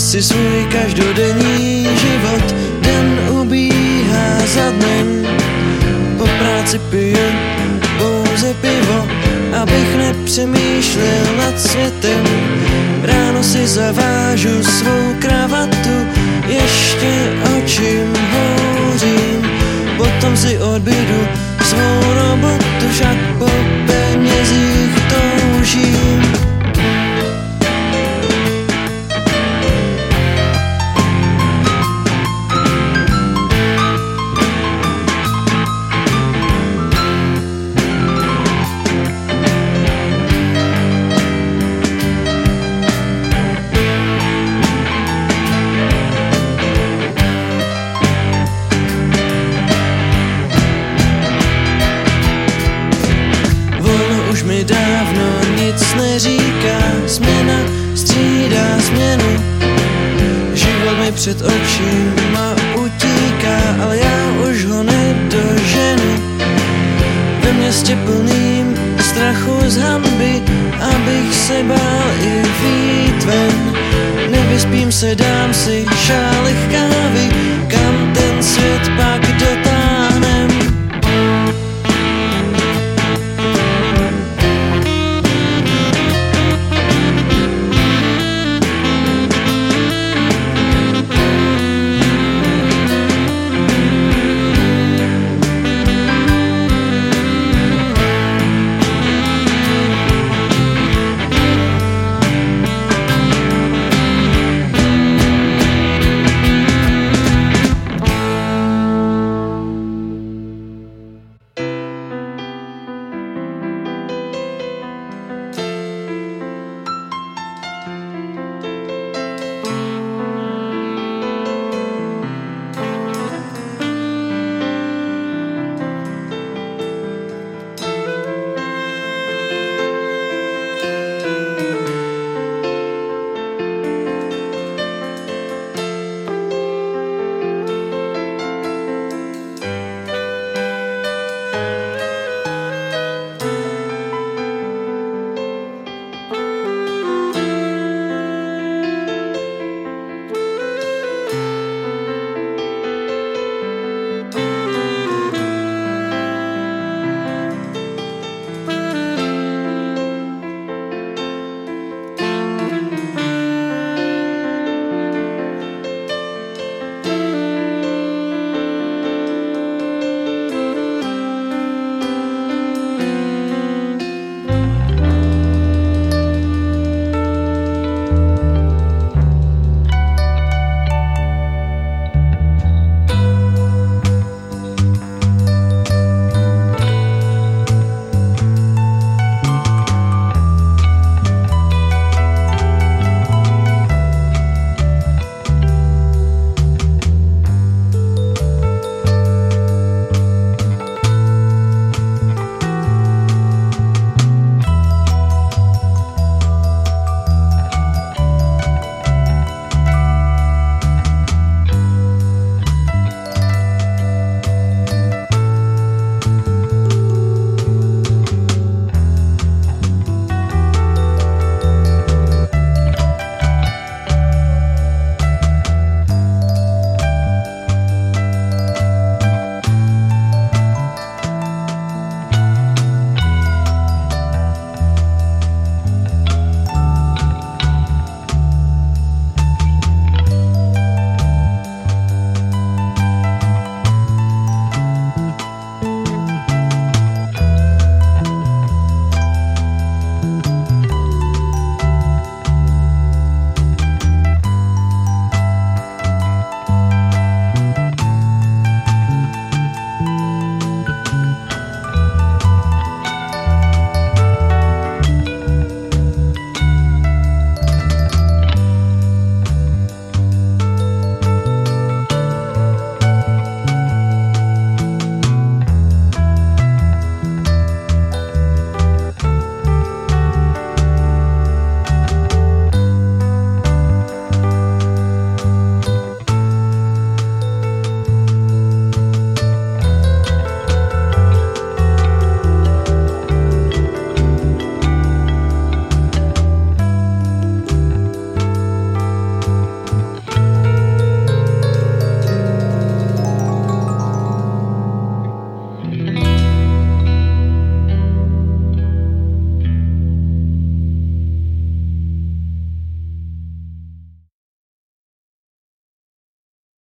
si svůj každodenní život, den ubíhá za dnem. Po práci piju pouze pivo, abych nepřemýšlel nad světem. Ráno si zavážu svou kravatu, ještě očím houřím. Potom si odbydu svou robotu, však po penězích toužím. Už mi dávno nic neříká, směna střídá směnu. Život mi před očima utíká, ale já už ho nedoženu. Ve městě plným strachu z hanby, abych se bál i vyjít ven. Nevyspím se, dám si šálek kávy, kam ten svět